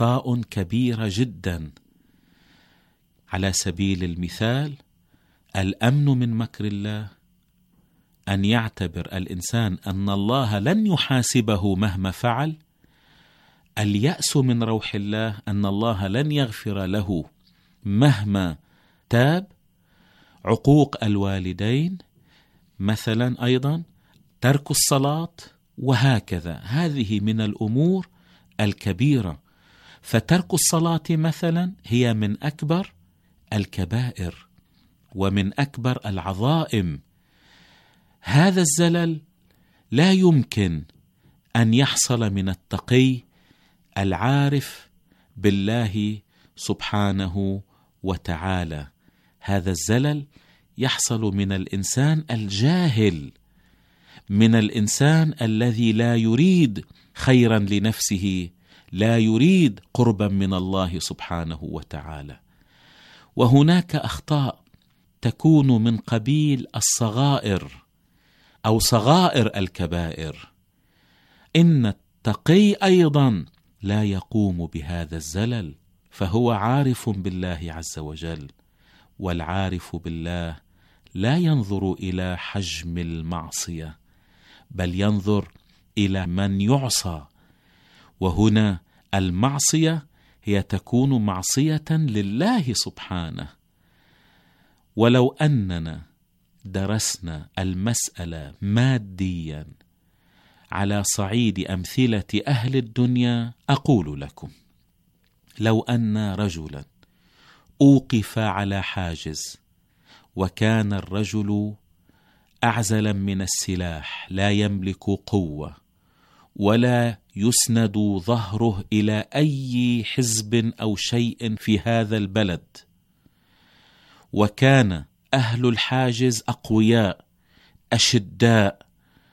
أخطاء كبيرة جدا. على سبيل المثال الأمن من مكر الله، أن يعتبر الإنسان أن الله لن يحاسبه مهما فعل، اليأس من روح الله، أن الله لن يغفر له مهما تاب، عقوق الوالدين مثلا، أيضا ترك الصلاة، وهكذا. هذه من الأمور الكبيرة. فترك الصلاة مثلا هي من أكبر الكبائر ومن أكبر العظائم. هذا الزلل لا يمكن أن يحصل من التقي العارف بالله سبحانه وتعالى. هذا الزلل يحصل من الإنسان الجاهل، من الإنسان الذي لا يريد خيرا لنفسه، لا يريد قربا من الله سبحانه وتعالى. وهناك أخطاء تكون من قبيل الصغائر أو صغائر الكبائر. إن التقي أيضا لا يقوم بهذا الزلل، فهو عارف بالله عز وجل، والعارف بالله لا ينظر إلى حجم المعصية، بل ينظر إلى من يعصى. وهنا المعصية هي تكون معصية لله سبحانه. ولو أننا درسنا المسألة ماديا على صعيد أمثلة أهل الدنيا، أقول لكم: لو أن رجلا أوقف على حاجز، وكان الرجل أعزلا من السلاح، لا يملك قوة، ولا يسند ظهره إلى أي حزب أو شيء في هذا البلد، وكان أهل الحاجز أقوياء أشداء،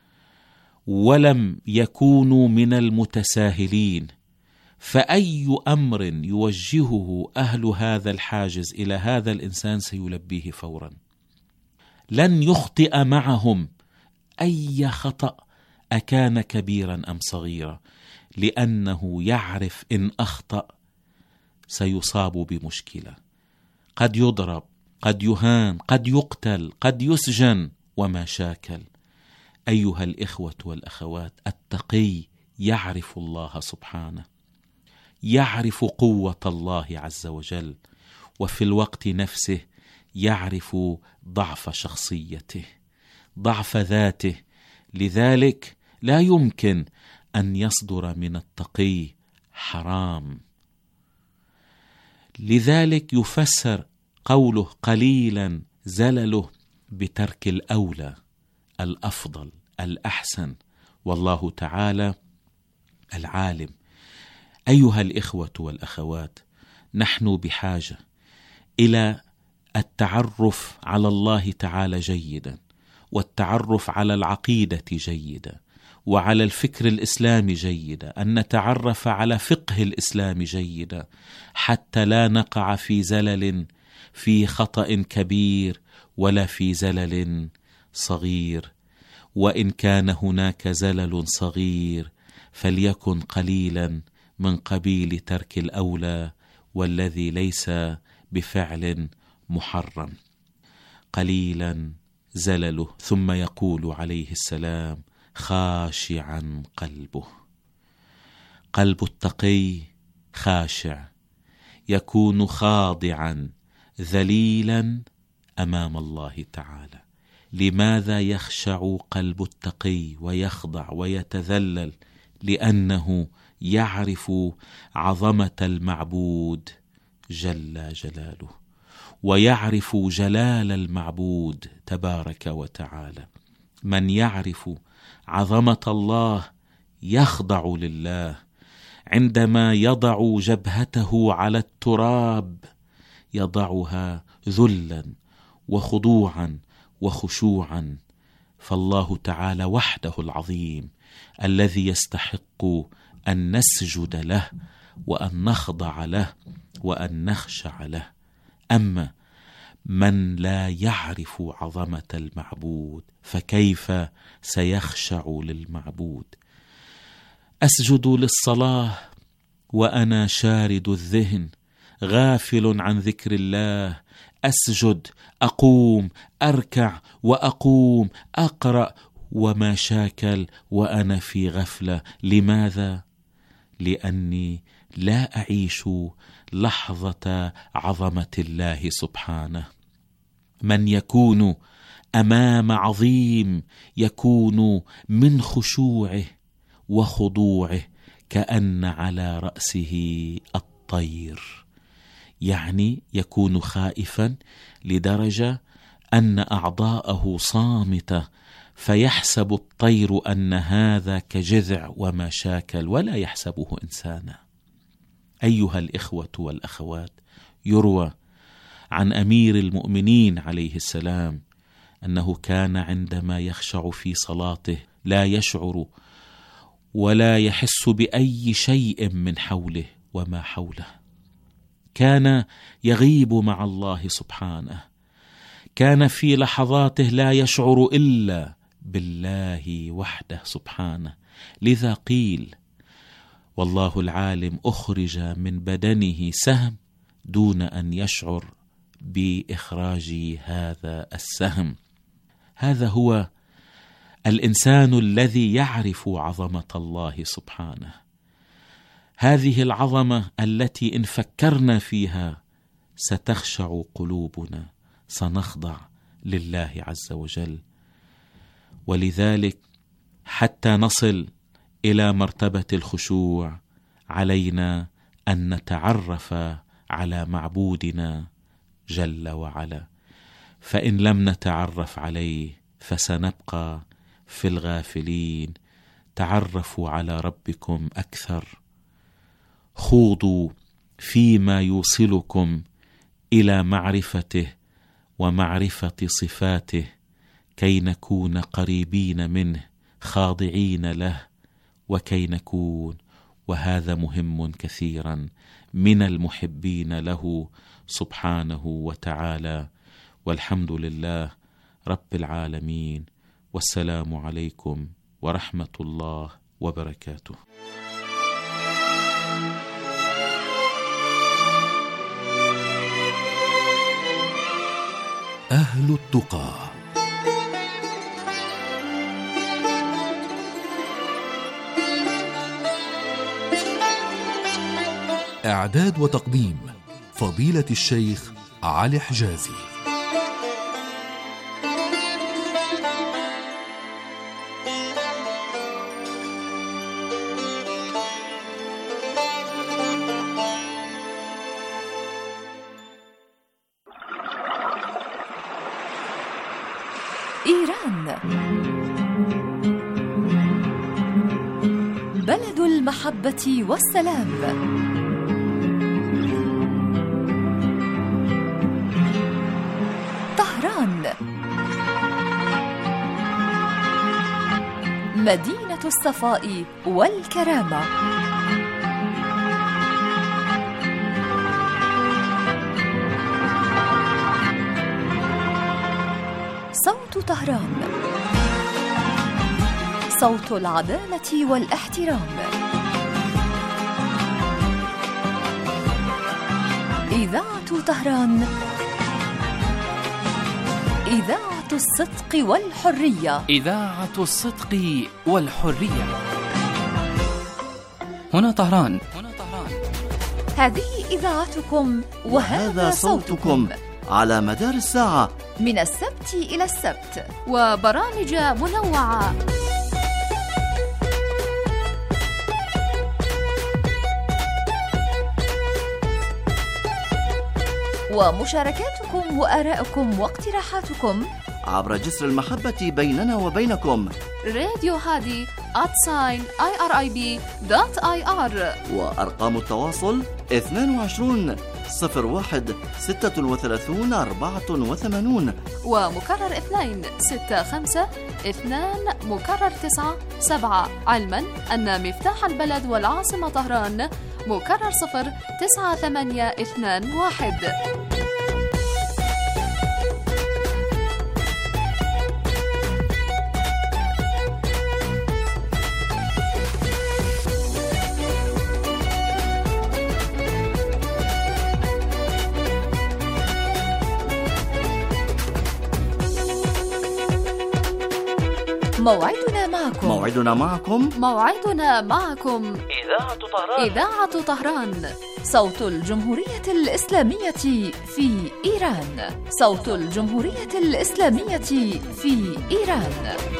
ولم يكونوا من المتساهلين، فأي أمر يوجهه أهل هذا الحاجز إلى هذا الإنسان سيلبيه فورا، لن يخطئ معهم أي خطأ أكان كبيرا أم صغيرا، لأنه يعرف إن أخطأ سيصاب بمشكلة، قد يضرب، قد يهان، قد يقتل، قد يسجن وما شاكل. أيها الإخوة والأخوات، التقي يعرف الله سبحانه، يعرف قوة الله عز وجل، وفي الوقت نفسه يعرف ضعف شخصيته، ضعف ذاته. لذلك لا يمكن أن يصدر من التقي حرام. لذلك يفسر قوله قليلا زلله بترك الأولى، الأفضل، الأحسن، والله تعالى العالم. أيها الإخوة والأخوات، نحن بحاجة إلى التعرف على الله تعالى جيدا، والتعرف على العقيدة جيدا، وعلى الفكر الإسلامي جيدا، أن نتعرف على فقه الإسلام جيدا، حتى لا نقع في زلل، في خطأ كبير، ولا في زلل صغير. وإن كان هناك زلل صغير فليكن قليلا من قبيل ترك الأولى، والذي ليس بفعل محرم. قليلا زلله. ثم يقول عليه السلام: خاشعا قلبه. قلب التقي خاشع، يكون خاضعا ذليلا أمام الله تعالى. لماذا يخشع قلب التقي ويخضع ويتذلل؟ لأنه يعرف عظمة المعبود جل جلاله، ويعرف جلال المعبود تبارك وتعالى. من يعرف عظمة الله يخضع لله. عندما يضع جبهته على التراب يضعها ذلا وخضوعا وخشوعا، فالله تعالى وحده العظيم الذي يستحق أن نسجد له، وأن نخضع له، وأن نخشع له. أما من لا يعرف عظمة المعبود فكيف سيخشع للمعبود؟ أسجد للصلاة وأنا شارد الذهن غافل عن ذكر الله، أسجد، أقوم، أركع وأقوم، أقرأ وما شاكل وأنا في غفلة. لماذا؟ لأني لا أعيش لحظة عظمة الله سبحانه. من يكون أمام عظيم يكون من خشوعه وخضوعه كأن على رأسه الطير، يعني يكون خائفا لدرجة أن أعضاءه صامتة، فيحسب الطير أن هذا كجذع وما شاكل ولا يحسبه إنسانا. أيها الإخوة والأخوات، يروى عن أمير المؤمنين عليه السلام أنه كان عندما يخشع في صلاته لا يشعر ولا يحس بأي شيء من حوله وما حوله، كان يغيب مع الله سبحانه، كان في لحظاته لا يشعر إلا بالله وحده سبحانه. لذا قيل: والله العالم أخرج من بدنه سهم دون أن يشعر بإخراج هذا السهم. هذا هو الإنسان الذي يعرف عظمة الله سبحانه، هذه العظمة التي إن فكرنا فيها ستخشع قلوبنا، سنخضع لله عز وجل. ولذلك حتى نصل إلى مرتبة الخشوع علينا أن نتعرف على معبودنا جل وعلا، فإن لم نتعرف عليه فسنبقى في الغافلين. تعرفوا على ربكم أكثر، خوضوا فيما يوصلكم إلى معرفته ومعرفة صفاته كي نكون قريبين منه خاضعين له، وكي نكون، وهذا مهم كثيرا، من المحبين له سبحانه وتعالى. والحمد لله رب العالمين، والسلام عليكم ورحمة الله وبركاته. أهل التقى. إعداد وتقديم فضيلة الشيخ علي حجازي. إيران بلد المحبة والسلام. طهران مدينة الصفاء والكرامة. صوت طهران، صوت العدالة والاحترام. إذاعة طهران، إذاعة الصدق والحرية. إذاعة الصدق والحرية. هنا طهران. هذه إذاعتكم وهذا صوتكم على مدار الساعة من السبت إلى السبت، وبرامج منوعة. ومشاركاتكم وآراءكم واقتراحاتكم عبر جسر المحبة بيننا وبينكم. راديو هادي @irib.ir. وأرقام التواصل 22 01 36 84، ومكرر 2 65 2 مكرر 9 7، علما أن مفتاح البلد والعاصمة طهران مكرر 0 9 8 2 1. موعدنا معكم إذاعة طهران. صوت الجمهورية الإسلامية في إيران. صوت الجمهورية الإسلامية في إيران.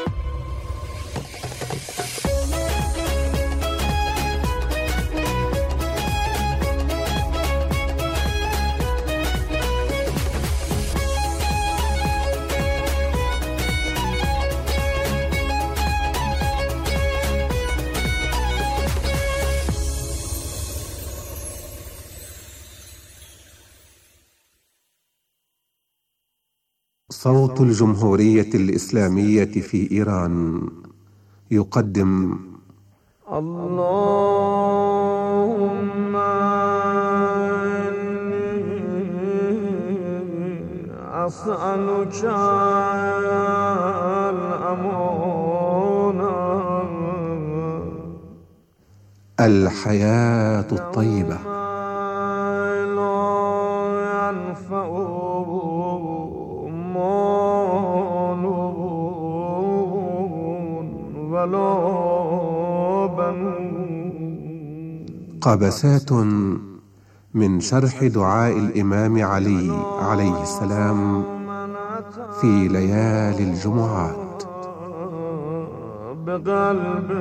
صوت الجمهورية الإسلامية في إيران يقدم اللهم أسألك الأمان الحياة الطيبة قبسات من شرح دعاء الإمام علي عليه السلام في ليالي الجمعات. بقلب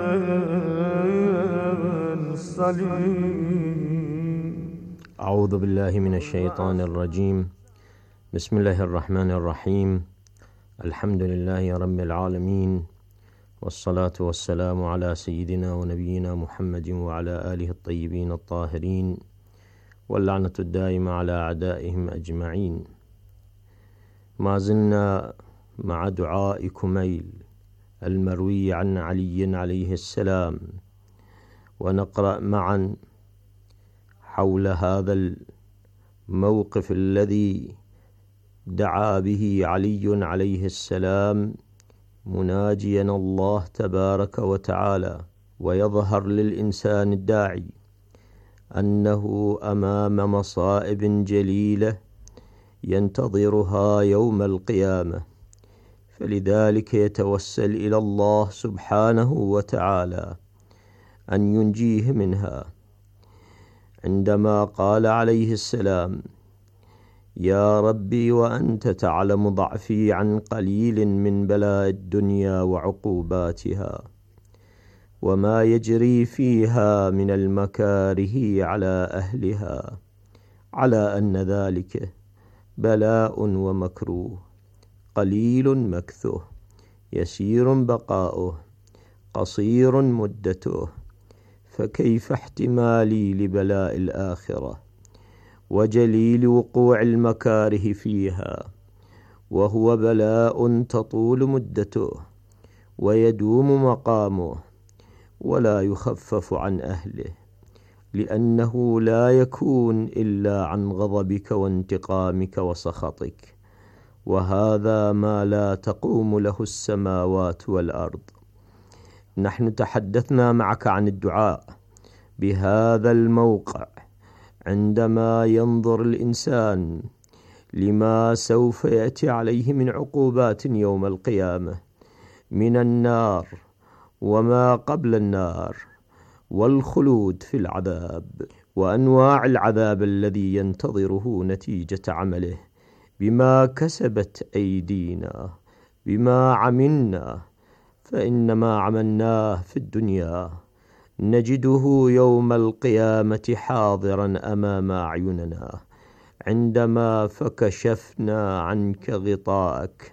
سليم. أعوذ بالله من الشيطان الرجيم. بسم الله الرحمن الرحيم. الحمد لله رب العالمين، والصلاة والسلام على سيدنا ونبينا محمد وعلى آله الطيبين الطاهرين، واللعنة الدائمة على أعدائهم أجمعين. ما زلنا مع دعاء كميل المروي عن علي عليه السلام، ونقرأ معا حول هذا الموقف الذي دعا به علي عليه السلام مناجيا الله تبارك وتعالى. ويظهر للإنسان الداعي أنه أمام مصائب جليلة ينتظرها يوم القيامة، فلذلك يتوسل إلى الله سبحانه وتعالى أن ينجيه منها، عندما قال عليه السلام: يا ربي وأنت تعلم ضعفي عن قليل من بلاء الدنيا وعقوباتها، وما يجري فيها من المكاره على أهلها، على أن ذلك بلاء ومكروه، قليل مكثه، يسير بقاؤه، قصير مدته، فكيف احتمالي لبلاء الآخرة وجليل وقوع المكاره فيها، وهو بلاء تطول مدته ويدوم مقامه ولا يخفف عن أهله، لأنه لا يكون إلا عن غضبك وانتقامك وسخطك، وهذا ما لا تقوم له السماوات والأرض. نحن تحدثنا معك عن الدعاء بهذا الموقع عندما ينظر الإنسان لما سوف يأتي عليه من عقوبات يوم القيامة من النار وما قبل النار، والخلود في العذاب، وأنواع العذاب الذي ينتظره نتيجة عمله بما كسبت أيدينا، بما عملنا، فإنما عملناه في الدنيا نجده يوم القيامة حاضرا أمام أعيننا، عندما فكشفنا عنك غطاءك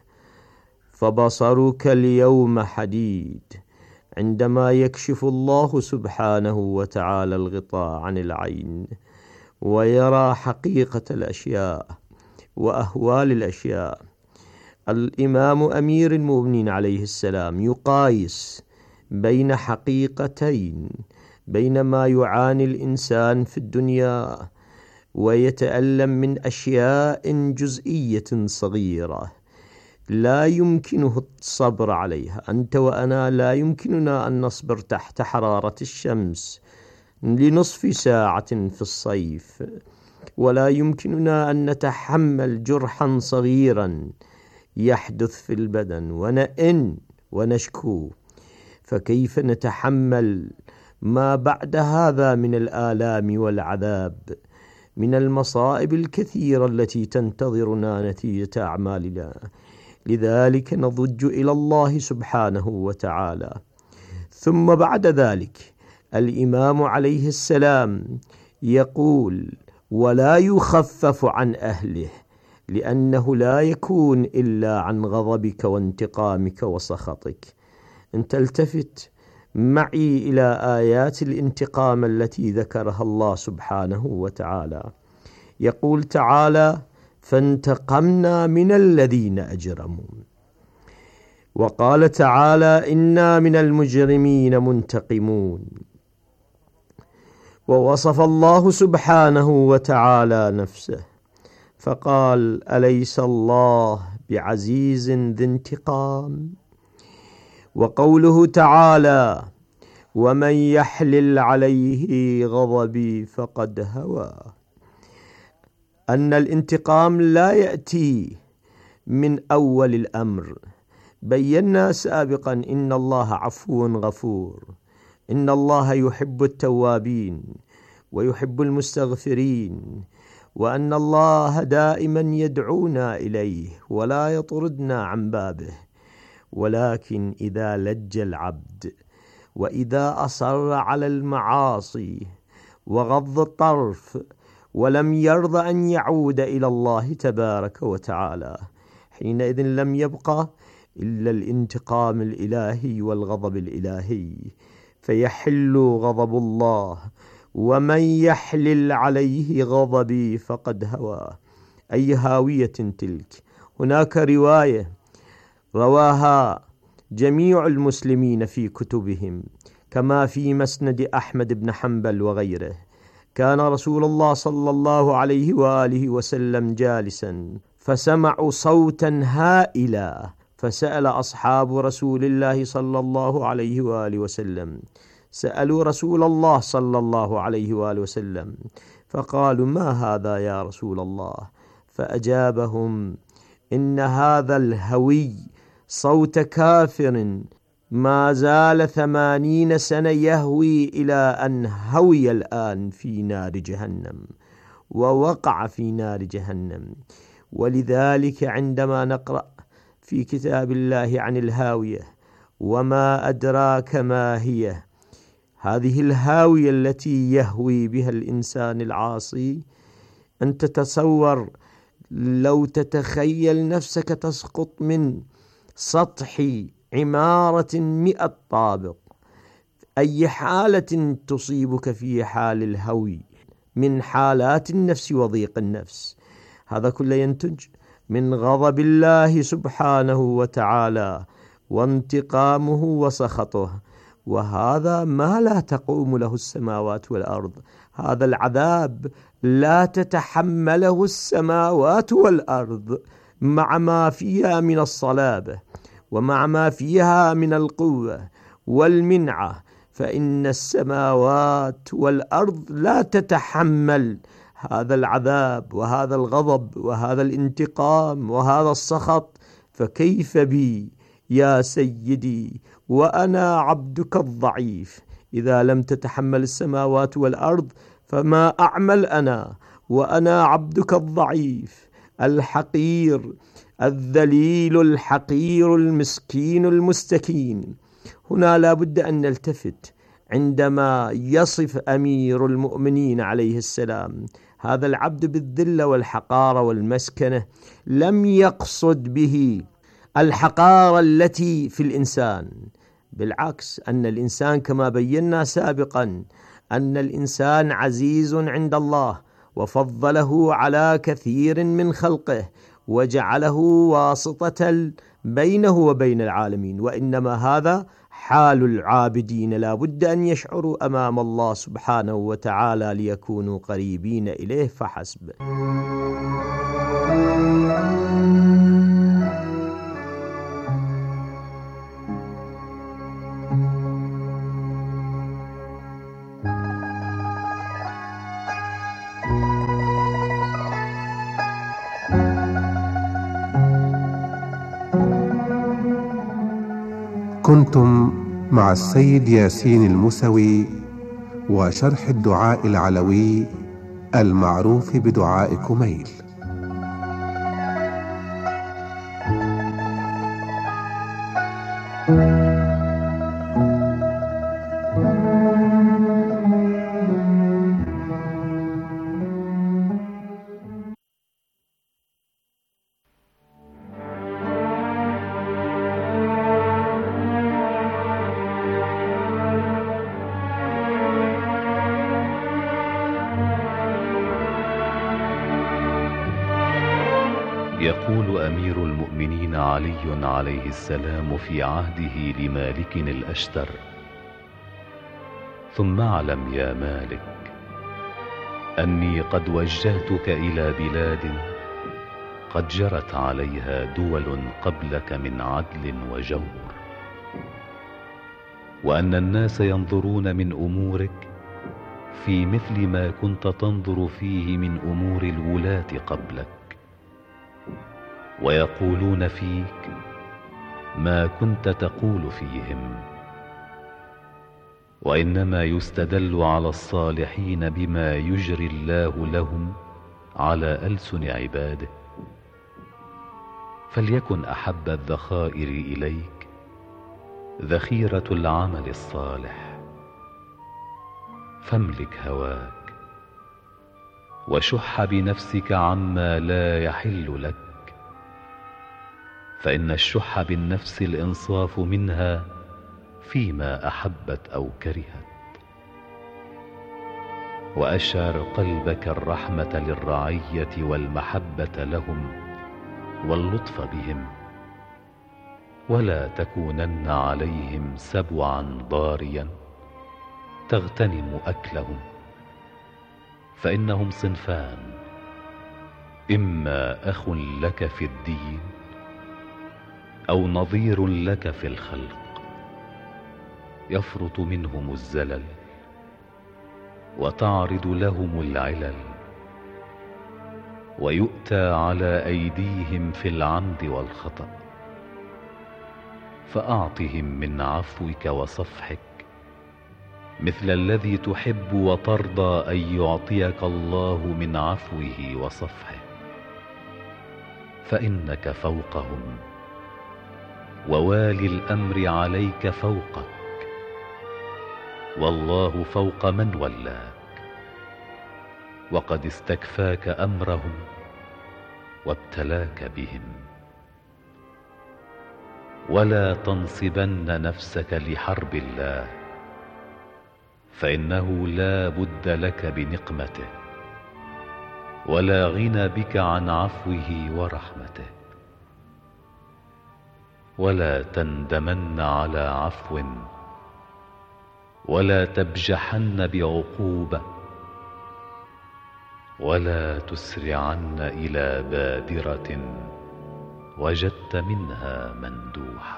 فبصرك اليوم حديد، عندما يكشف الله سبحانه وتعالى الغطاء عن العين ويرى حقيقة الأشياء وأهوال الأشياء. الإمام أمير المؤمنين عليه السلام يقايس بين حقيقتين، بين ما يعاني الإنسان في الدنيا ويتألم من أشياء جزئية صغيرة لا يمكنه الصبر عليها. أنت وأنا لا يمكننا أن نصبر تحت حرارة الشمس لنصف ساعة في الصيف، ولا يمكننا أن نتحمل جرحا صغيرا يحدث في البدن ونئن ونشكو، فكيف نتحمل ما بعد هذا من الآلام والعذاب، من المصائب الكثيرة التي تنتظرنا نتيجة أعمالنا؟ لذلك نضج إلى الله سبحانه وتعالى. ثم بعد ذلك الإمام عليه السلام يقول: ولا يخفف عن أهله، لأنه لا يكون إلا عن غضبك وانتقامك وسخطك. أن تلتفت معي إلى آيات الانتقام التي ذكرها الله سبحانه وتعالى. يقول تعالى: فانتقمنا من الذين أجرموا. وقال تعالى: إنا من المجرمين منتقمون. ووصف الله سبحانه وتعالى نفسه فقال: أليس الله بعزيز ذي انتقام؟ وقوله تعالى: ومن يحلل عليه غضبي فقد هوى، أن الانتقام لا يأتي من أول الأمر. بينا سابقا إن الله عفو غفور، إن الله يحب التوابين ويحب المستغفرين، وأن الله دائما يدعونا إليه ولا يطردنا عن بابه. ولكن إذا لج العبد وإذا أصر على المعاصي وغض الطرف ولم يرضى أن يعود إلى الله تبارك وتعالى، حينئذ لم يبقى إلا الانتقام الإلهي والغضب الإلهي، فيحل غضب الله. ومن يحلل عليه غضبي فقد هوى، أي هاوية تلك. هناك رواية رواها جميع المسلمين في كتبهم كما في مسند أحمد بن حنبل وغيره. كان رسول الله صلى الله عليه وآله وسلم جالسا فسمعوا صوتا هائلا، فسأل أصحاب رسول الله صلى الله عليه وآله وسلم، سألوا رسول الله صلى الله عليه وآله وسلم فقالوا: ما هذا يا رسول الله؟ فأجابهم: إن هذا الهوي صوت كافر ما زال 80 سنة يهوي إلى أن هوي الآن في نار جهنم ووقع في نار جهنم. ولذلك عندما نقرأ في كتاب الله عن الهاوية: وما أدراك ما هي، هذه الهاوية التي يهوي بها الإنسان العاصي، أن تتصور لو تتخيل نفسك تسقط من سطح عمارة 100 طابق، أي حالة تصيبك في حال الهوي من حالات النفس وضيق النفس. هذا كله ينتج من غضب الله سبحانه وتعالى وانتقامه وسخطه، وهذا ما لا تقوم له السماوات والأرض. هذا العذاب لا تتحمله السماوات والأرض مع ما فيها من الصلابة ومع ما فيها من القوة والمنعة، فإن السماوات والأرض لا تتحمل هذا العذاب وهذا الغضب وهذا الانتقام وهذا السخط. فكيف بي يا سيدي وأنا عبدك الضعيف؟ إذا لم تتحمل السماوات والأرض فما أعمل أنا وأنا عبدك الضعيف الحقير الذليل الحقير المسكين المستكين. هنا لا بد أن نلتفت عندما يصف أمير المؤمنين عليه السلام هذا العبد بالذلة والحقارة والمسكنة، لم يقصد به الحقارة التي في الإنسان، بالعكس أن الإنسان كما بينا سابقا أن الإنسان عزيز عند الله وفضله على كثير من خلقه وجعله واسطة بينه وبين العالمين، وإنما هذا حال العابدين، لا بد أن يشعروا أمام الله سبحانه وتعالى ليكونوا قريبين إليه فحسب. كنتم مع السيد ياسين الموسوي وشرح الدعاء العلوي المعروف بدعاء كميل. يقول أمير المؤمنين علي عليه السلام في عهده لمالك الأشتر: ثم اعلم يا مالك أني قد وجهتك إلى بلاد قد جرت عليها دول قبلك من عدل وجور، وأن الناس ينظرون من أمورك في مثل ما كنت تنظر فيه من أمور الولاة قبلك، ويقولون فيك ما كنت تقول فيهم، وإنما يستدل على الصالحين بما يجري الله لهم على ألسن عباده. فليكن أحب الذخائر إليك ذخيرة العمل الصالح، فاملك هواك وشح بنفسك عما لا يحل لك، فإن الشح بالنفس الإنصاف منها فيما أحبت أو كرهت. وأشعر قلبك الرحمة للرعية والمحبة لهم واللطف بهم، ولا تكونن عليهم سبعا ضاريا تغتنم أكلهم، فإنهم صنفان: إما أخ لك في الدين أو نظير لك في الخلق، يفرط منهم الزلل وتعرض لهم العلل، ويؤتى على أيديهم في العمد والخطأ، فأعطهم من عفوك وصفحك مثل الذي تحب وترضى أن يعطيك الله من عفوه وصفحه، فإنك فوقهم، ووالي الأمر عليك فوقك، والله فوق من ولاك، وقد استكفاك أمرهم وابتلاك بهم. ولا تنصبن نفسك لحرب الله، فإنه لا بد لك بنقمته، ولا غنى بك عن عفوه ورحمته. ولا تندمن على عفو، ولا تبجحن بعقوبة، ولا تسرعن إلى بادرة وجدت منها مندوحة.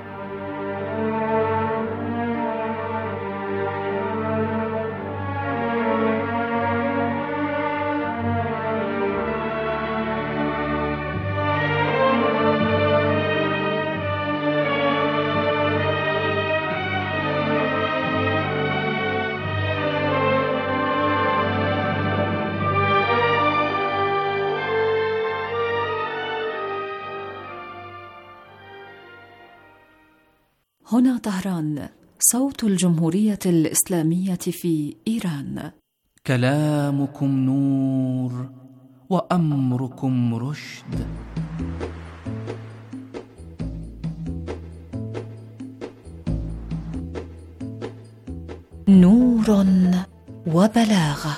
هنا طهران، صوت الجمهورية الإسلامية في إيران. كلامكم نور وأمركم رشد. نور وبلاغة.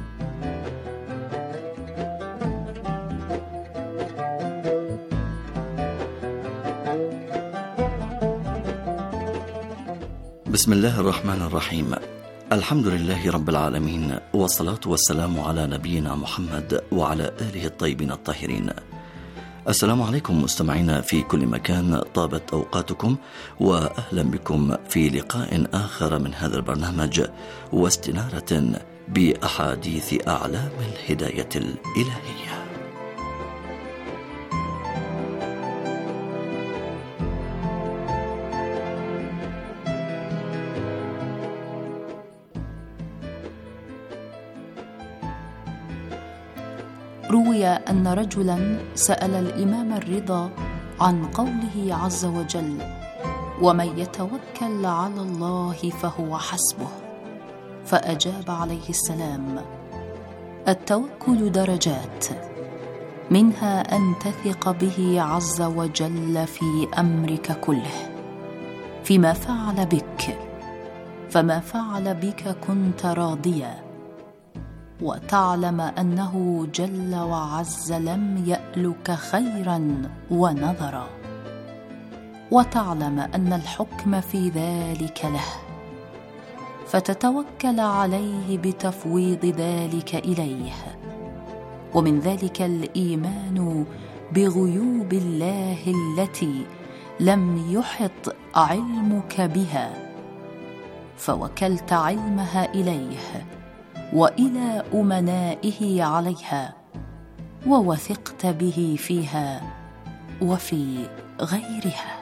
بسم الله الرحمن الرحيم. الحمد لله رب العالمين، والصلاة والسلام على نبينا محمد وعلى آله الطيبين الطاهرين. السلام عليكم مستمعينا في كل مكان، طابت أوقاتكم، وأهلا بكم في لقاء آخر من هذا البرنامج، واستنارة بأحاديث أعلام الهداية الإلهية. روي أن رجلا سأل الإمام الرضا عن قوله عز وجل: ومن يتوكل على الله فهو حسبه، فأجاب عليه السلام: التوكل درجات، منها أن تثق به عز وجل في أمرك كله، فيما فعل بك، فما فعل بك كنت راضيا، وتعلم أنه جل وعز لم يألك خيرا ونظرا، وتعلم أن الحكم في ذلك له، فتتوكل عليه بتفويض ذلك إليه. ومن ذلك الإيمان بغيوب الله التي لم يحط علمك بها، فوكلت علمها إليه وإلى أمنائه عليها، ووثقت به فيها وفي غيرها.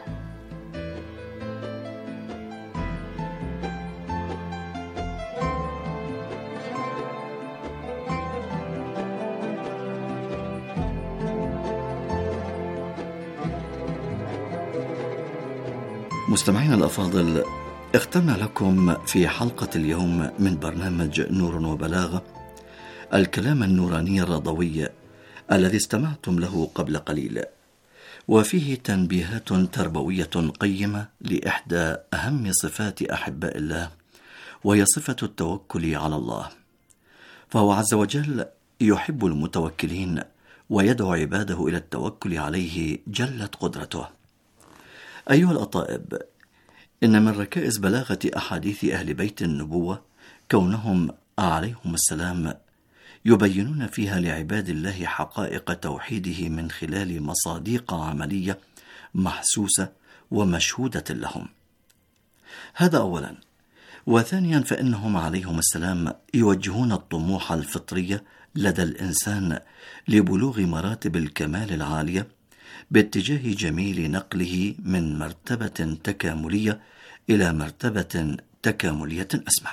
مستمعينا الأفاضل، اخترنا لكم في حلقة اليوم من برنامج نور وبلاغة الكلام النوراني الرضوي الذي استمعتم له قبل قليل، وفيه تنبيهات تربوية قيمة لإحدى أهم صفات أحباء الله، وهي صفة التوكل على الله. فهو عز وجل يحب المتوكلين ويدعو عباده إلى التوكل عليه جلت قدرته. أيها الأطائب، إن من ركائز بلاغة أحاديث أهل بيت النبوة كونهم عليهم السلام يبينون فيها لعباد الله حقائق توحيده من خلال مصادق عملية محسوسة ومشهودة لهم. هذا أولا. وثانيا، فإنهم عليهم السلام يوجهون الطموح الفطري لدى الإنسان لبلوغ مراتب الكمال العالية باتجاه جميل نقله من مرتبة تكاملية إلى مرتبة تكاملية أسمى.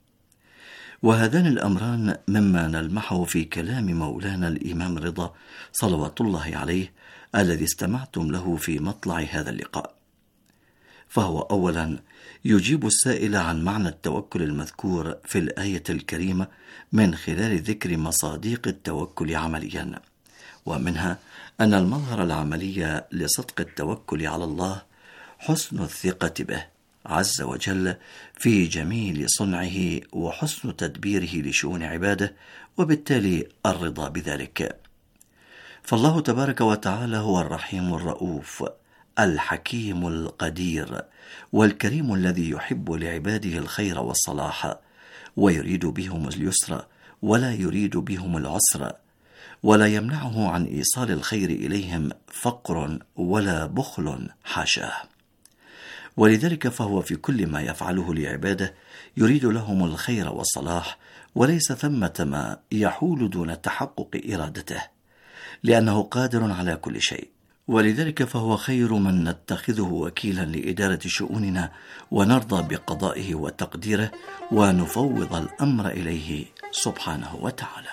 وهذان الأمران مما نلمحه في كلام مولانا الإمام رضا صلوات الله عليه الذي استمعتم له في مطلع هذا اللقاء. فهو أولا يجيب السائل عن معنى التوكل المذكور في الآية الكريمة من خلال ذكر مصادق التوكل عمليا، ومنها أن المظهر العملي لصدق التوكل على الله حسن الثقة به عز وجل في جميل صنعه وحسن تدبيره لشؤون عباده، وبالتالي الرضا بذلك. فالله تبارك وتعالى هو الرحيم الرؤوف الحكيم القدير والكريم الذي يحب لعباده الخير والصلاح، ويريد بهم اليسر ولا يريد بهم العسر، ولا يمنعه عن إيصال الخير إليهم فقر ولا بخل، حاشاه. ولذلك فهو في كل ما يفعله لعباده يريد لهم الخير والصلاح، وليس ثمة ما يحول دون تحقق إرادته، لأنه قادر على كل شيء. ولذلك فهو خير من نتخذه وكيلا لإدارة شؤوننا، ونرضى بقضائه وتقديره، ونفوض الأمر إليه سبحانه وتعالى.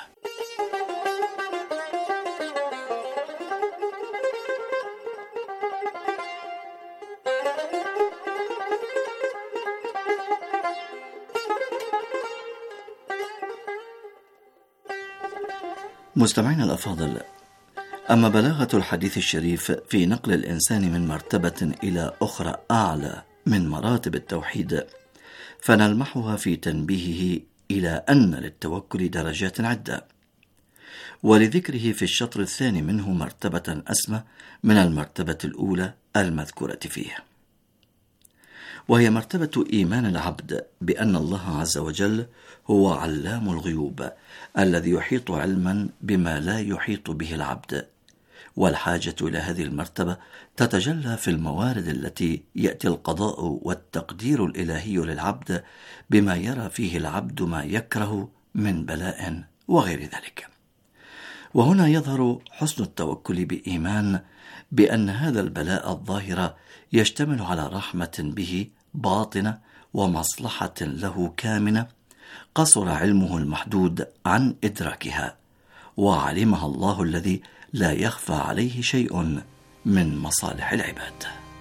مستمعين الأفاضل، أما بلاغة الحديث الشريف في نقل الإنسان من مرتبة إلى أخرى أعلى من مراتب التوحيد، فنلمحها في تنبيهه إلى أن للتوكل درجات عدة، ولذكره في الشطر الثاني منه مرتبة أسمى من المرتبة الأولى المذكورة فيه، وهي مرتبة إيمان العبد بأن الله عز وجل هو علام الغيوب الذي يحيط علما بما لا يحيط به العبد. والحاجة إلى هذه المرتبة تتجلى في الموارد التي يأتي القضاء والتقدير الإلهي للعبد بما يرى فيه العبد ما يكره من بلاء وغير ذلك. وهنا يظهر حسن التوكل بإيمان بأن هذا البلاء الظاهر يشتمل على رحمة به باطنة ومصلحة له كامنة قصر علمه المحدود عن إدراكها، وعلمها الله الذي لا يخفى عليه شيء من مصالح العباد.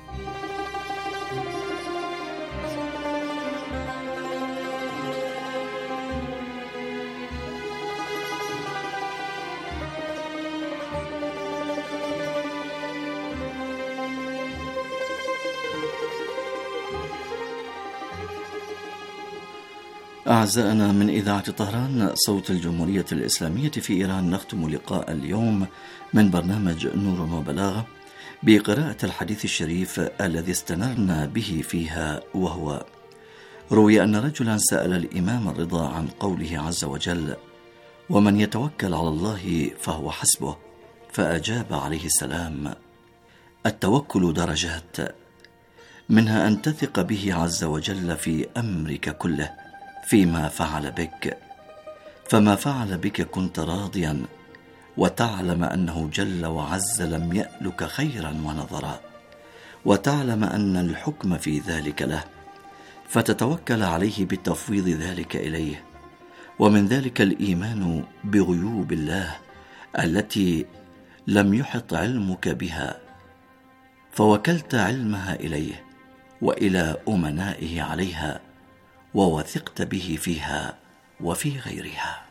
أعزائنا من إذاعة طهران صوت الجمهورية الإسلامية في إيران، نختم لقاء اليوم من برنامج نور وبلاغة بقراءة الحديث الشريف الذي استنرنا به فيها، وهو: روي أن رجلا سأل الإمام الرضا عن قوله عز وجل: ومن يتوكل على الله فهو حسبه، فأجاب عليه السلام: التوكل درجات، منها أن تثق به عز وجل في أمرك كله فيما فعل بك، فما فعل بك كنت راضيا وتعلم أنه جل وعز لم يألك خيرا ونظرا، وتعلم أن الحكم في ذلك له، فتتوكل عليه بتفويض ذلك إليه. ومن ذلك الإيمان بغيوب الله التي لم يحط علمك بها، فوكلت علمها إليه وإلى أمنائه عليها، ووثقت به فيها وفي غيرها.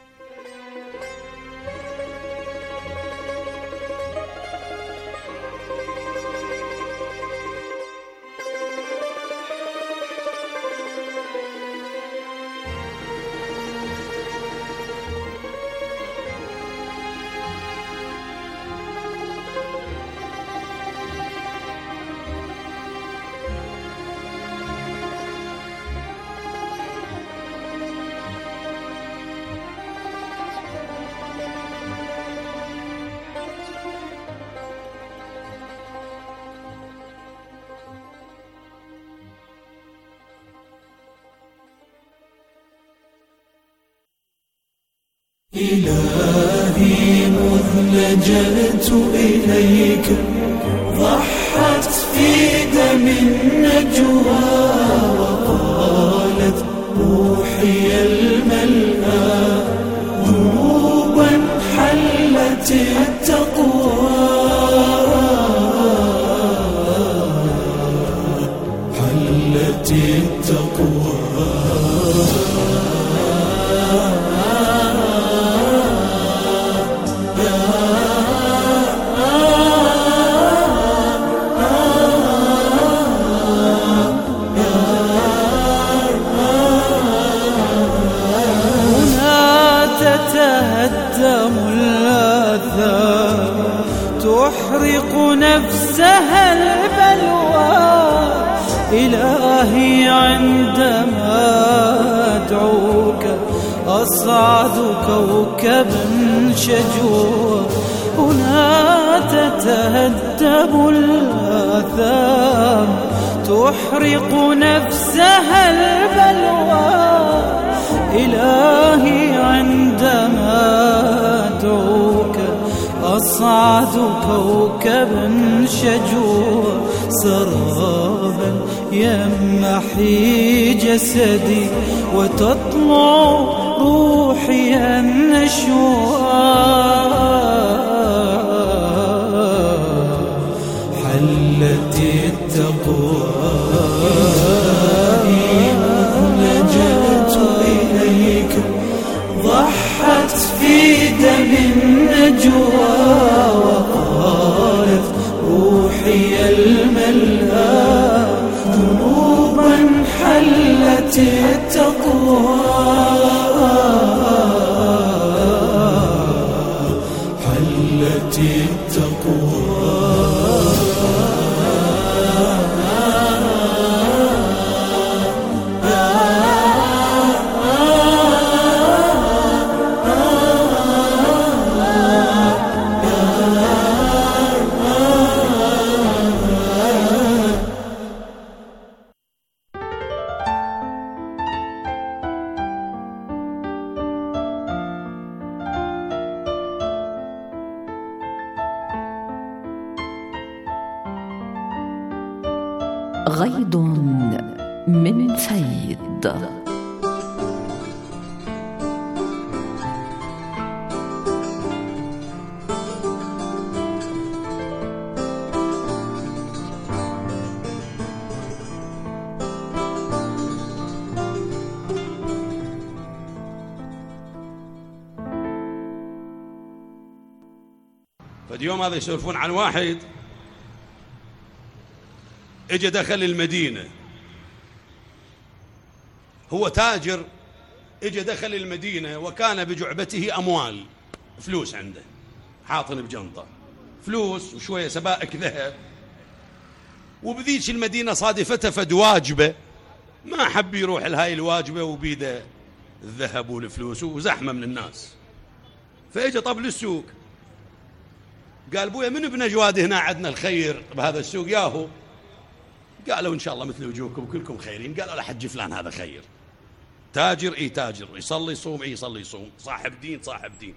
إلهي مذ لجأت إليك ضحت في دم النجوى، وقالت روحي الملأى ذنوبا حلت التقوى، حلت التقوى. تحرق نفسها البلوى، إلهي عندما أدعوك أصعد كوكبا شجوا، هنا تتهدم الآثام تحرق نفسها البلوى، إلهي عندما أدعوك أصعد كوكبا شجوا، سرابا يمحي جسدي وتطلع روحي النشوى، حلت التقوى. لجأت إليك ضحت في دم النجوى، وقالت روحي الملأى ذنوبا حلت التقوى، حلت التقوى. غيض من فيض. فاليوم هذا يسولفون عن واحد اجى دخل المدينة، هو تاجر، اجى دخل المدينة وكان بجعبته أموال، فلوس عنده حاطن بجنطة، فلوس وشوية سبائك ذهب. وبذيك المدينة صادفته فد واجبة، ما حب يروح لهاي الواجبة وبيده الذهب والفلوس وزحمة من الناس. فاجى طب للسوق، قال بويا من ابن جواد هنا عندنا الخير بهذا السوق ياهو؟ قالوا إن شاء الله مثل وجوهكم كلكم خيرين. قالوا لحج فلان هذا خير، تاجر تاجر، يصلي يصوم يصلي يصوم، صاحب دين صاحب دين.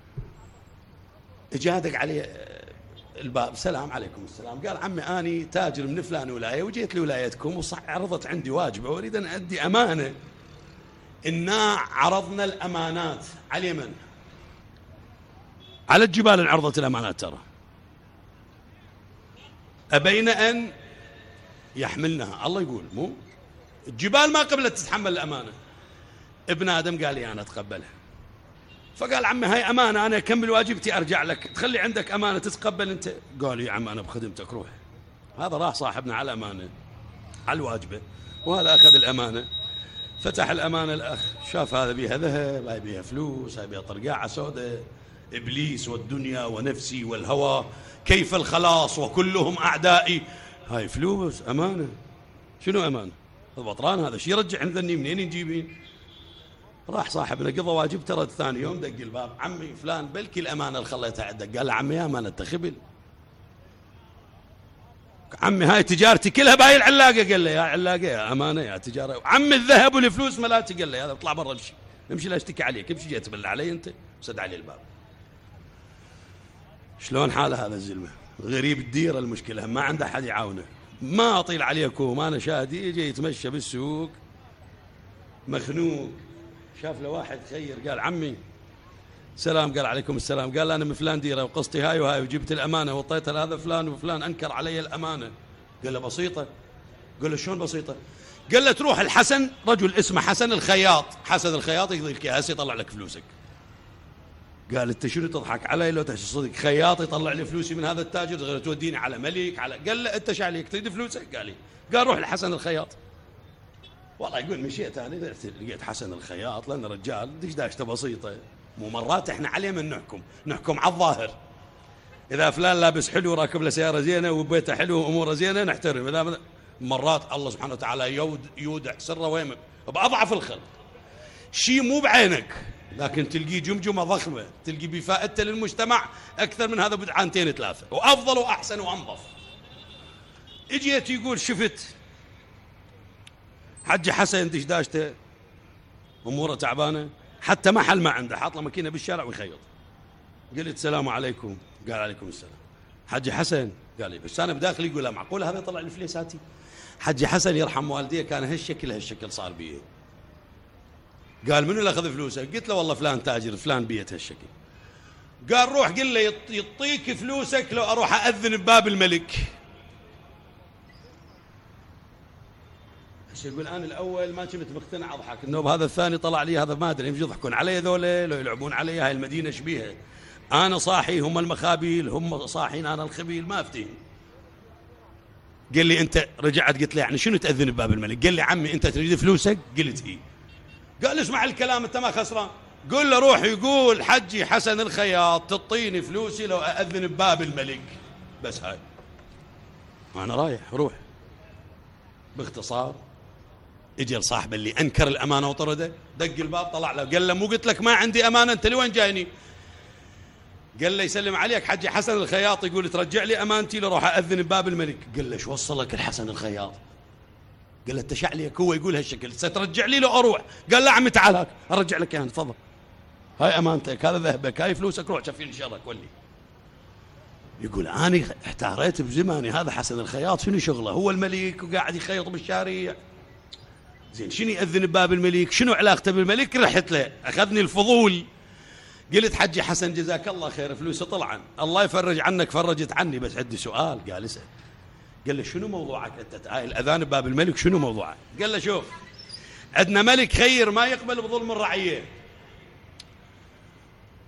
اجادك عليه الباب، سلام عليكم السلام. قال عمي أني تاجر من فلان ولاية وجيت لولايتكم وعرضت عندي واجبة وأريد أن أدي أمانة. إنا عرضنا الأمانات على اليمن، على الجبال انعرضت الأمانات، ترى أبين أن يحملنها. الله يقول مو الجبال ما قبلت تتحمل الأمانة. ابن آدم قال لي أنا أتقبلها. فقال عمي هاي أمانة، أنا أكمل واجبتي أرجع لك، تخلي عندك أمانة تتقبل أنت؟ قال يا عم أنا بخدمتك روح. هذا راح صاحبنا على الأمانة على الواجبة، وهذا أخذ الأمانة، فتح الأمانة. الأخ شاف هذا بيها ذهب، هاي بيها فلوس، هاي بيها طرقاعة سوداء، إبليس والدنيا ونفسي والهوى، كيف الخلاص وكلهم أعدائي. هاي فلوس أمانة، شنو أمانة؟ البطران هذا شي يرجع عندني منين نجيبين؟ راح صاحبنا قضى واجب، ترى ثاني يوم دق الباب، عمي فلان بلكي الأمانة اللي خليتها عندك. قال له عمي يا أمانة خبل، عمي هاي تجارتي كلها باي العلاقة. قال له يا علاقة يا أمانة يا تجارة، عمي الذهب والفلوس ملاتي. قال له هذا اطلع برا امشي لا اشتكي عليك، امشي جاي تبلع علي انت. سد علي الباب. شلون حاله هذا الزلمة؟ غريب الديرة، المشكلة ما عنده حد يعاونه. ما أطيل عليكم، أنا شاهدي يجي يتمشى بالسوق مخنوق، شاف له واحد خير، قال عمي سلام. قال عليكم السلام. قال أنا من فلان ديرة وقصتي هاي وهاي وجبت الأمانة وطيتها لهذا فلان وفلان أنكر علي الأمانة. قال له بسيطة. قال له شلون بسيطة؟ قال له تروح الحسن، رجل اسمه حسن الخياط، حسن الخياط يقضي لك هسه يطلع لك فلوسك. قال انت شنو تضحك علي؟ لو تحس صدق خياط يطلع لي فلوسي من هذا التاجر غير توديني على ملك على. قال له انت شعليك تريد فلوسك؟ قال لي. قال روح لحسن الخياط. والله يقول مشيت انا لقيت حسن الخياط، لان رجال دشداشته بسيطه، مو مرات احنا عليه من نحكم على الظاهر. اذا فلان لابس حلو راكب له سياره زينه وبيته حلو واموره زينه نحترم، اذا مرات الله سبحانه وتعالى يودع سره ويمك باضعف الخلق، شيء مو بعينك لكن تلقيه جمجمه ضخمه، تلقي بفائدته للمجتمع اكثر من هذا بدعانتين ثلاثه، وافضل واحسن وانظف. اجيت يقول شفت حج حسن دشداشته اموره تعبانه، حتى محل ما عنده، حاط له ماكينه بالشارع ويخيط. قلت السلام عليكم. قال عليكم السلام. حج حسن؟ قال لي بس انا بداخلي يقول لا معقوله هذا يطلع لي فليساتي؟ حج حسن يرحم والديه كان هالشكل صار بيه. قال منو اللي اخذ فلوسه؟ قلت له والله فلان تاجر فلان بيت هالشكل. قال روح قل له يعطيك فلوسك لو اروح اذن بباب الملك. يقول انا الاول ما كنت مقتنع، اضحك النوب، هذا الثاني طلع لي هذا ما ادري يضحكون علي ذولا لو يلعبون علي، هاي المدينه شبيها، انا صاحي هم المخابيل، هم صاحين انا الخبيل، ما افتهم. قال لي انت، رجعت قلت له يعني شنو تاذن بباب الملك؟ قال لي عمي انت تريد فلوسك؟ قلت ايه. قال اسمع الكلام انت ما خسران، قل له روح يقول حجي حسن الخياط تعطيني فلوسي لو اذن بباب الملك، بس هاي انا رايح. روح. باختصار اجى صاحب اللي انكر الامانه وطرده، دق الباب طلع له، قال له مو قلت لك ما عندي امانه، انت لوين جايني؟ قال له يسلم عليك حجي حسن الخياط يقول ترجع لي امانتي لو راح اذن بباب الملك. قال له شو وصلك الحسن الخياط؟ قال له انت شعليك هو يقول هالشكل سترجع لي لو اروح؟ قال لا عمي تعال هاك ارجع لك اياها، تفضل هاي امانتك، هذا ذهبك، هاي فلوسك، روح شوف لي شرك ولي. يقول انا احتاريت بزماني، هذا حسن الخياط شنو شغله؟ هو الملك وقاعد يخيط بالشارع، زين شنو يأذن بباب الملك؟ شنو علاقته بالملك؟ رحت له اخذني الفضول. قلت حجي حسن جزاك الله خير فلوسه طلعا، الله يفرج عنك فرجت عني، بس عندي سؤال. قال اسأل. قال له شنو موضوعك انت؟ الاذان بباب الملك شنو موضوعك؟ قال له شوف عندنا ملك خير ما يقبل بظلم الرعيه،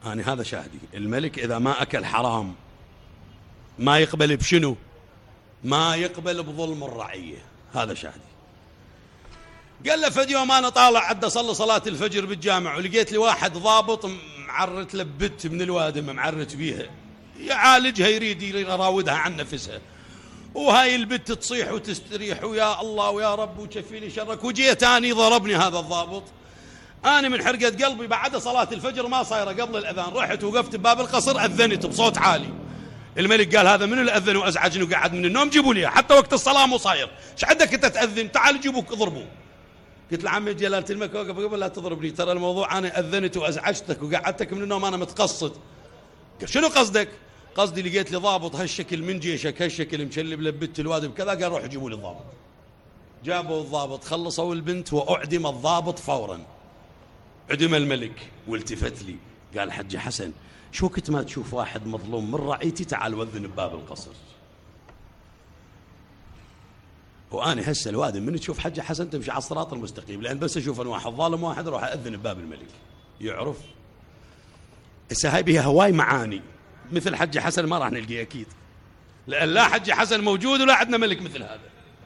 أنا هذا شاهدي. الملك إذا ما أكل حرام ما يقبل بشنو؟ ما يقبل بظلم الرعية. هذا شاهدي. قال له فد يوم أنا طالع عد أصلي صلاة الفجر بالجامع ولقيت لي واحد ضابط معرت لبت من الوادم معرت بيها يعالجها يريد يراودها عن نفسها، وهاي البت تصيح وتستريح ويا الله ويا رب وشفيني شرك. وجيت أني ضربني هذا الضابط، أنا من حرقة قلبي بعد صلاة الفجر ما صايرة قبل الأذان رحت وقفت بباب القصر أذنت بصوت عالي. الملك قال هذا من الأذن وأزعجني وقعد من النوم جيبوا لي حتى وقت الصلاة مو صاير، ايش عندك أنت تأذن؟ تعال جيبوك اضربوه. قلت له عمي جلالة الملك وقف قبل لا تضربني، ترى الموضوع أنا أذنت وأزعجتك وقعدتك من النوم أنا متقصد. قال شنو قصدك؟ قصدي لقيت لي ضابط هالشكل من جيشك هالشكل مشلب لبت الواد بكذا. قال روحوا جيبوا لي الضابط. جابوا الضابط خلصوا البنت وأعدم الضابط فورا. عدم الملك والتفت لي قال حجي حسن شو كنت ما تشوف واحد مظلوم من رعيتي تعال وذن بباب القصر. وأنا هسه الوادم من تشوف حجي حسن تمشي على الصراط المستقيم، لأن بس أشوف أن واحد ظالم واحد أروح أذن بباب الملك. يعرف هسه هاي بها هواي معاني. مثل حجي حسن ما راح نلقيه أكيد، لأن لا حجي حسن موجود ولا عندنا ملك مثل هذا.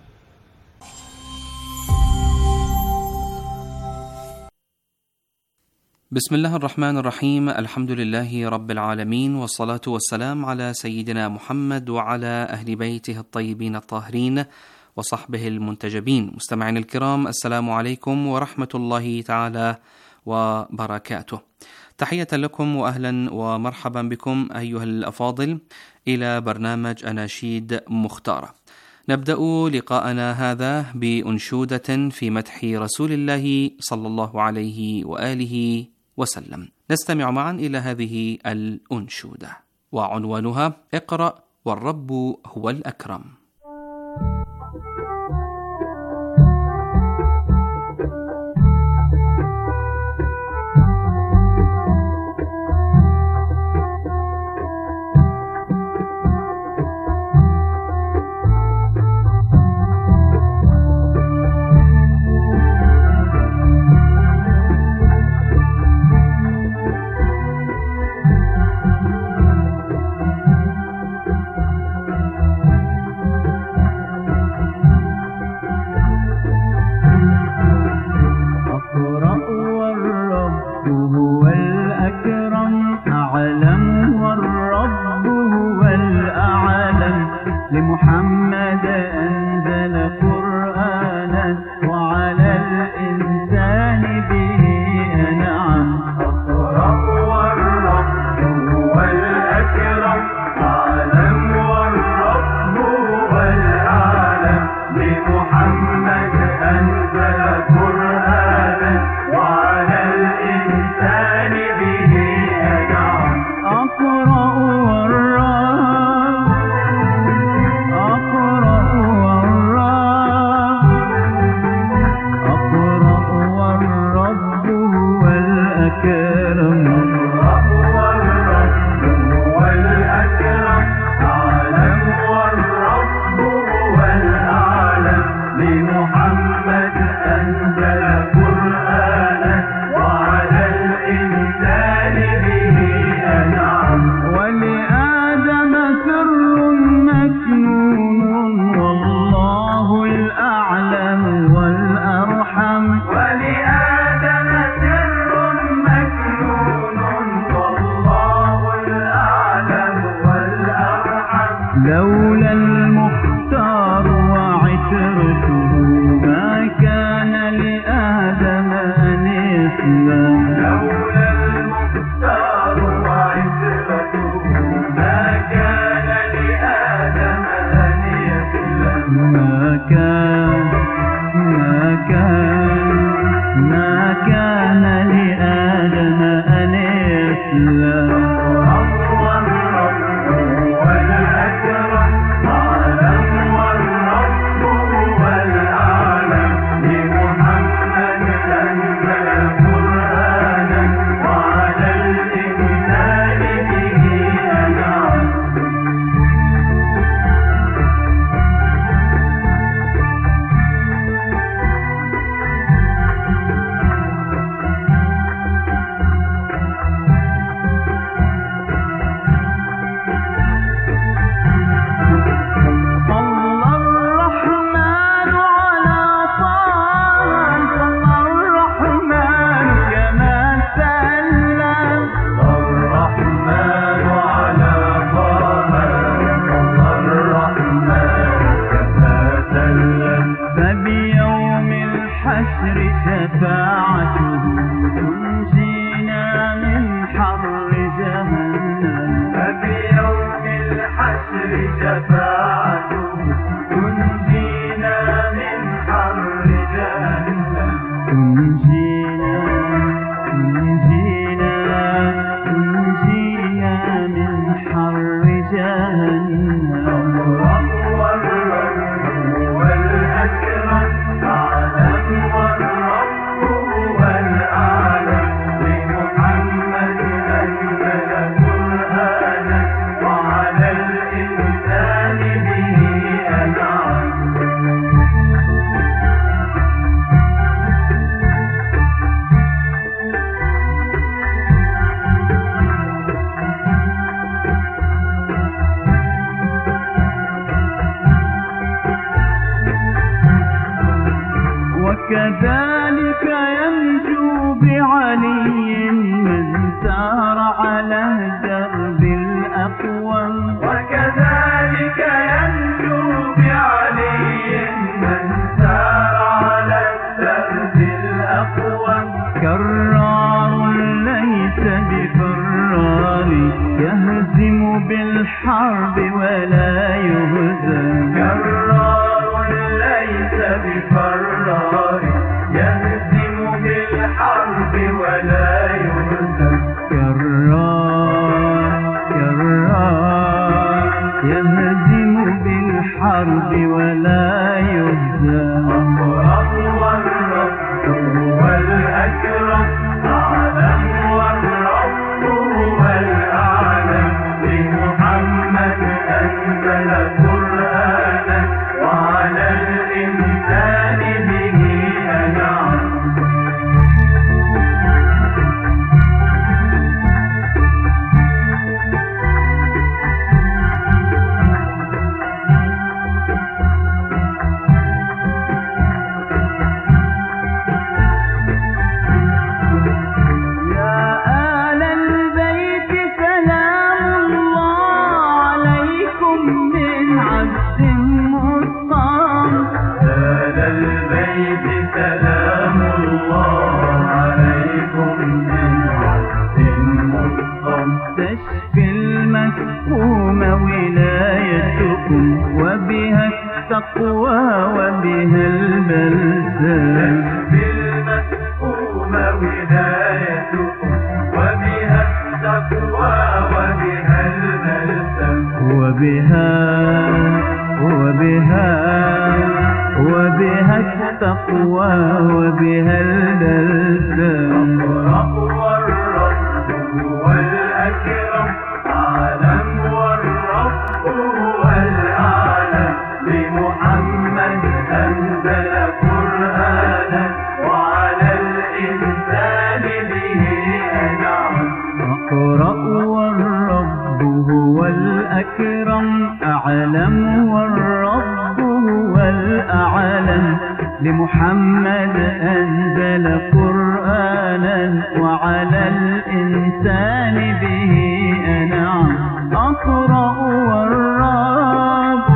بسم الله الرحمن الرحيم. الحمد لله رب العالمين، والصلاة والسلام على سيدنا محمد وعلى أهل بيته الطيبين الطاهرين وصحبه المنتجبين. مستمعين الكرام، السلام عليكم ورحمة الله تعالى وبركاته. تحية لكم وأهلا ومرحبا بكم أيها الأفاضل إلى برنامج أناشيد مختارة. نبدأ لقاءنا هذا بأنشودة في مدح رسول الله صلى الله عليه وآله وسلم. نستمع معا إلى هذه الأنشودة وعنوانها اقرأ والرب هو الأكرم. وكذلك ينجو بعلي من سار على درب الأقوم. وكذلك ينجو بعلي من سار على درب الأقوم. كرار ليس بفرار يهزم بالحرب ولا يهزم. كرار ليس بفرار يهزم بالحرب ولا يهزم. كرار يهزم بالحرب ولا يهزم. الله والرب هو الأكرم أعلم والرب هو الأعلم. لمحمد أنزل قرآنا وعلى الإنسان به أنعم. وبها التقوى وبها البلسم. بالمسؤوم ولايتكم وبها التقوى وبها البلسم. وبها التقوى وبها البلسم. والرب هو الأكرم أعلم والرب هو الأعلم. لمحمد أنزل قرآنا وعلى الإنسان به أنعم. اقرأ والرب هو الأكرم أعلم والرب هو الأعلم. لمحمد أنزل قرآنا وعلى الإنسان به أنعم. أقرأ والرب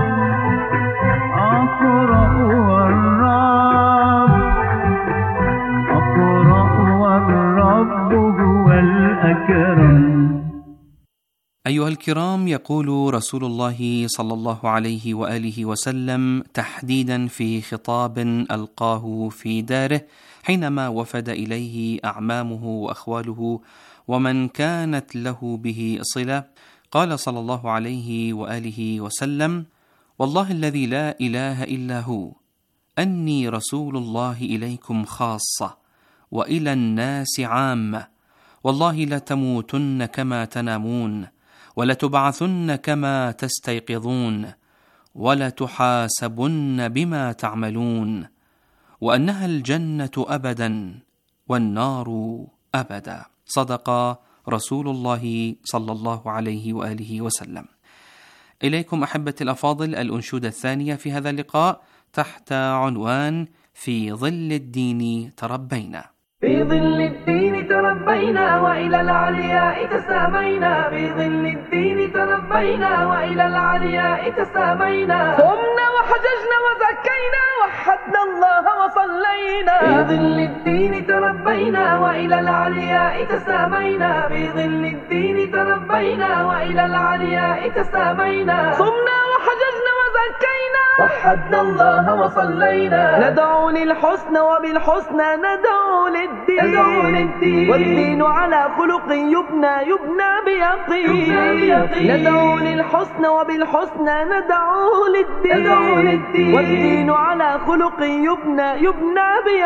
هو الأكرم. أيها الكرام، يقول رسول الله صلى الله عليه وآله وسلم تحديدا في خطاب ألقاه في داره حينما وفد إليه أعمامه وأخواله ومن كانت له به صلة، قال صلى الله عليه وآله وسلم: والله الذي لا إله إلا هو أني رسول الله إليكم خاصة وإلى الناس عامة. والله لتموتن كما تنامون ولتبعثن كما تستيقظون ولتحاسبن بما تعملون، وأنها الجنة أبدا والنار أبدا. صدق رسول الله صلى الله عليه وآله وسلم. إليكم أحبتي الأفاضل الأنشودة الثانية في هذا اللقاء تحت عنوان في ظل الدين تربينا. في ظل الدين تربينا وإلى العلياء تسامينا. في ظل الدين تربينا وإلى العلياء تسامينا. صمنا وحججنا وزكينا وحدنا الله وصلينا. في ظل الدين تربينا وإلى العلياء تسامينا. في ظل الدين تربينا وإلى العلياء تسامينا. صمنا وزكينا وحدنا الله وصلينا ندعو للحسن وبالحسنى ندعو للدين والدين على خلق يبنى بيقين ندعو للحسن وبالحسنى ندعو للدين والدين على خلق يبنى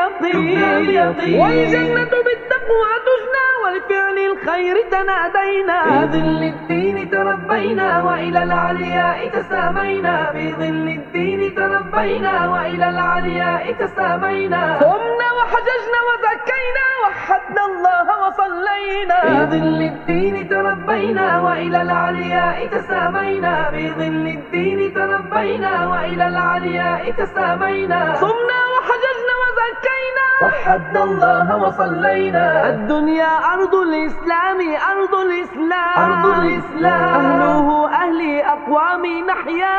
بيقين والجنة بالتقوى تجنى والفعل الخير تنادينا في ظل الدين تربينا وإلى العلياء تسامينا في ظل الدين تربينا وإلى العلياء تسامينا صمنا وحججنا وزكينا وحدنا الله وصلينا في ظل الدين تربينا وإلى العلياء تسامينا في ظل الدين تربينا وإلى العلياء تسامينا صمنا وحججنا وزكينا وحدنا الله وصلينا الدنيا أرض الإسلام أرض الإسلام أهله أهلي أقوامي نحيا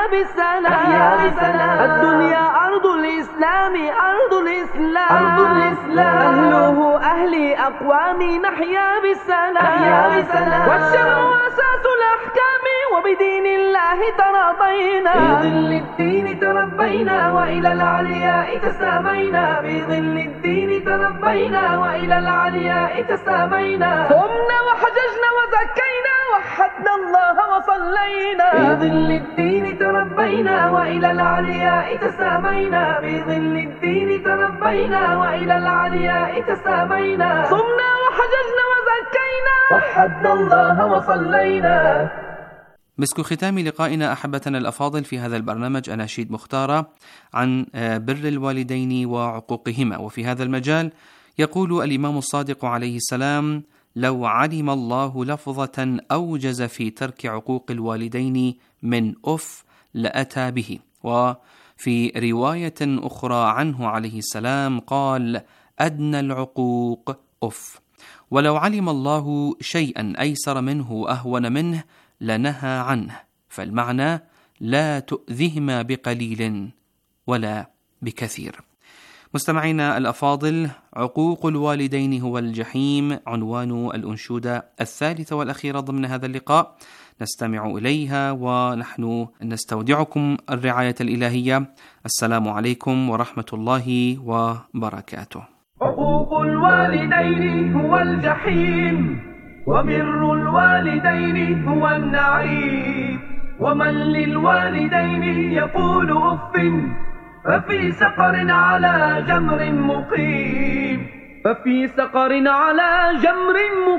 بسلام الدنيا أرض الإسلام أرض الإسلام أهله أهلي أقوامي نحيا بسلام والشرع أساس الأحكام وبدين الله ترضينا في ظل الدين تربينا وإلى العلياء تسامينا في ظل الدين تربينا وإلى العلياء تسامينا صمنا وحججنا وزكينا وحدنا الله وصلينا في ظل الدين تربينا وإلى العلياء تسامينا في ظل الدين تربينا وإلى العلياء تسامينا صمنا وحججنا وزكينا وحدنا الله وصلينا. مسك ختام لقائنا أحبتنا الأفاضل في هذا البرنامج أناشيد مختارة عن بر الوالدين وعقوقهما. وفي هذا المجال يقول الإمام الصادق عليه السلام: لو علم الله لفظة أوجز في ترك عقوق الوالدين من أف لأتى به. وفي رواية أخرى عنه عليه السلام قال: أدنى العقوق أف. ولو علم الله شيئا أيسر منه أهون منه لنهى عنه، فالمعنى لا تؤذهما بقليل ولا بكثير. مستمعينا الأفاضل، عقوق الوالدين هو الجحيم عنوان الأنشودة الثالثة والأخيرة ضمن هذا اللقاء، نستمع إليها ونحن نستودعكم الرعاية الإلهية. السلام عليكم ورحمة الله وبركاته. عقوق الوالدين هو الجحيم وبر الوالدين هو النعيم ومن للوالدين يقول أف ففي سقر على جمر مقيم ففي سقر على جمر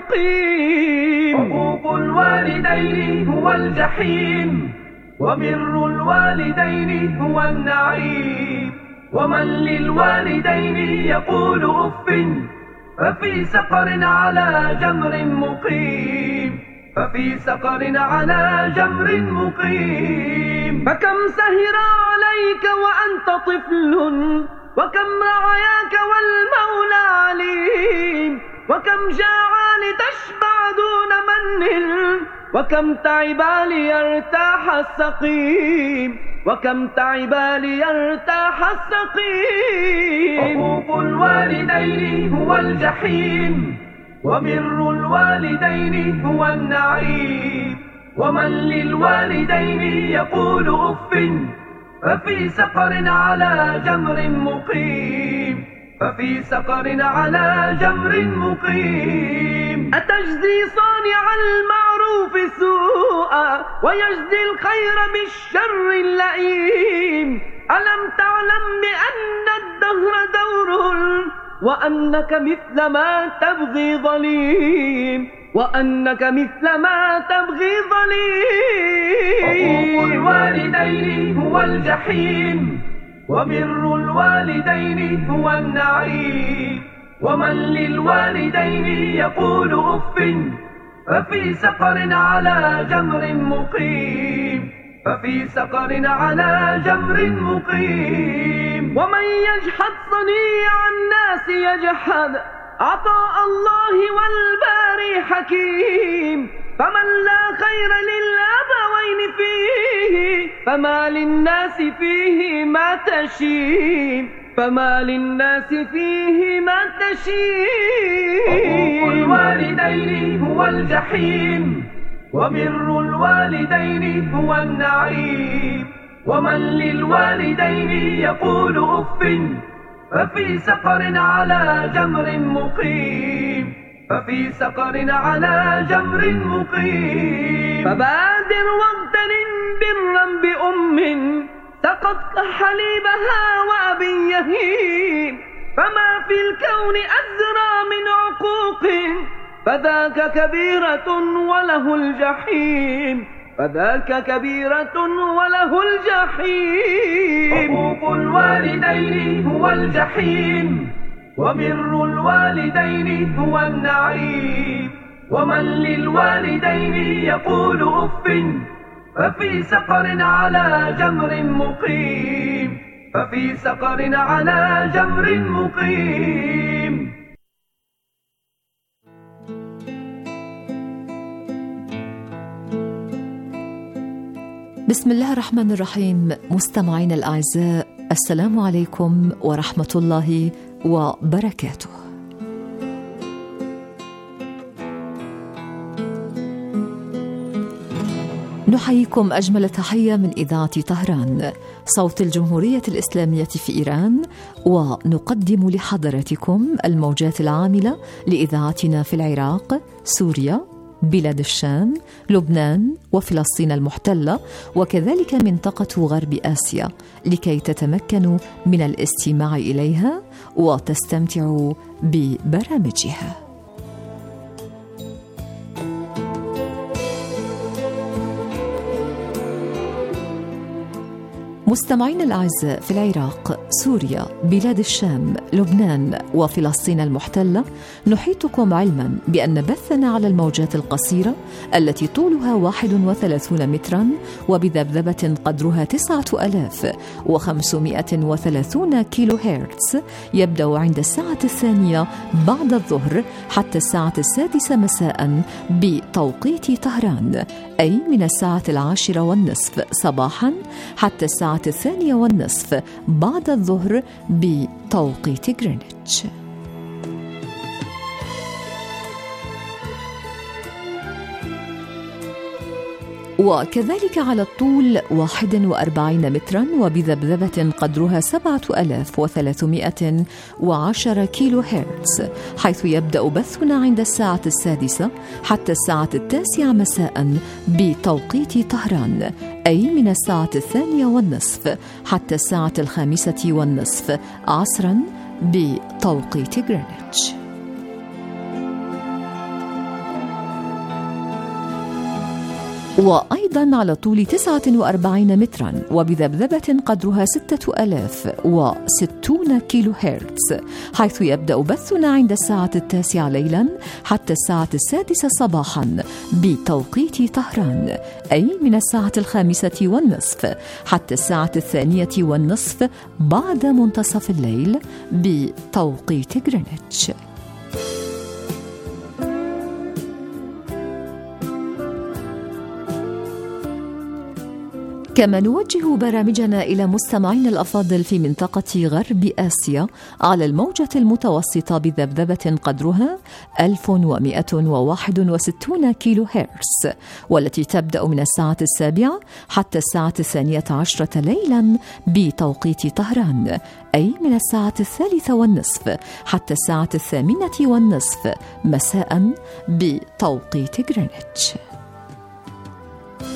مقيم. عقوق الوالدين هو الجحيم وبر الوالدين هو النعيم ومن للوالدين يقول أف ففي سقر على جمر مقيم ففي سقر على جمر مقيم. فكم سهر عليك وأنت طفل وكم رعاك والمولى عليم وكم جاع لتشبع دون من وكم تعب ليرتاح السقيم وكم تعب ليرتاح السقيم. عقوق الوالدين هو الجحيم وبر الوالدين هو النعيم ومن للوالدين يقول أف ففي سقر على جمر مقيم ففي سقر على جمر مقيم. أتجزي صانع المعروف سوءا ويجزي الخير بالشر اللئيم؟ ألم تعلم بأن الدهر دوره وأنك مثل ما تبغي ظليم وأنك مثل ما تبغي ظليم. عقوق الوالدين هو الجحيم وبر الوالدين هو النعيم ومن للوالدين يقول أف ففي سقر على جمر مقيم ففي سقر على جمر مقيم. ومن يجحد صنيع الناس يجحد عطاء الله والباري حكيم. فمن لا خير للأبوين فيه فما للناس فيه ما تشيم فما للناس فيه ما تشيم. عقوق الوالدين هو الجحيم وبر الوالدين هو النعيم ومن للوالدين يقول أف ففي سقر على جمر مقيم، ففي سقر على جمر مقيم. فبادر واغتنم برا بأم سقط حليبها وأب يهيم، فما في الكون أزرى من عقوق فذاك كبيرة وله الجحيم، فذاك كبيرة وله الجحيم. حقوق الوالدين هو الجحيم، وبر الوالدين هو النعيم. ومن للوالدين يقول أف ففي سقر على جمر مقيم، ففي سقر على جمر مقيم. بسم الله الرحمن الرحيم. مستمعينا الأعزاء، السلام عليكم ورحمة الله وبركاته. نحييكم أجمل تحية من إذاعة طهران صوت الجمهورية الإسلامية في إيران، ونقدم لحضراتكم الموجات العاملة لإذاعتنا في العراق، سوريا، بلاد الشام، لبنان وفلسطين المحتلة، وكذلك منطقة غرب آسيا، لكي تتمكنوا من الاستماع إليها وتستمتعوا ببرامجها. مستمعين الأعزاء، في العراق، سوريا، بلاد الشام، لبنان وفلسطين المحتلة، نحيطكم علما بأن بثنا على الموجات القصيرة التي طولها 31 مترا وبذبذبة قدرها 9530 كيلو هرتز يبدأ عند الساعة 2 بعد الظهر حتى الساعة 6 مساء بتوقيت طهران، أي من الساعة 10:30 صباحا حتى الساعة 2:30 بعد الظهر بتوقيت غرينتش. وكذلك على الطول 41 مترا وبذبذبة قدرها 7310 كيلو هرتز، حيث يبدأ بثنا عند الساعة 6 حتى الساعة 9 مساء بتوقيت طهران، أي من الساعة 2:30 حتى الساعة 5:30 عصرا بتوقيت غرينتش. وأيضا على طول 49 مترا وبذبذبة قدرها 6060 كيلو هرتز، حيث يبدأ بثنا عند الساعة 9 ليلا حتى الساعة 6 صباحا بتوقيت طهران، أي من الساعة 5:30 حتى الساعة 2:30 بعد منتصف الليل بتوقيت غرينتش. كما نوجه برامجنا إلى مستمعين الأفاضل في منطقة غرب آسيا على الموجة المتوسطة بذبذبة قدرها 1161 كيلو هرتز، والتي تبدأ من الساعة 7 حتى الساعة 12 ليلا بتوقيت طهران، أي من الساعة 3:30 حتى الساعة 8:30 مساء بتوقيت غرينتش.